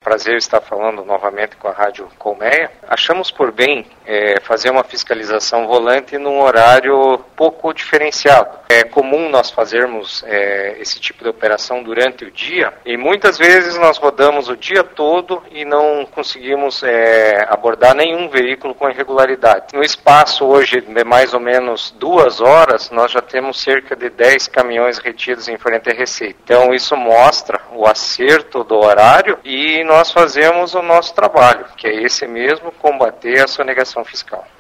prazer estar falando novamente com a Rádio Colmeia. Achamos por bem fazer uma fiscalização volante num horário pouco diferenciado. É comum nós fazermos esse tipo de operação durante o dia e muitas vezes nós rodamos o dia todo e não conseguimos abordar nenhum veículo com irregularidade. No espaço hoje de mais ou menos 2 horas, nós já temos cerca de 10 caminhões retidos em frente à Receita. Então isso mostra o acerto do horário e nós fazemos o nosso trabalho, que é esse mesmo, combater a sonegação fiscal.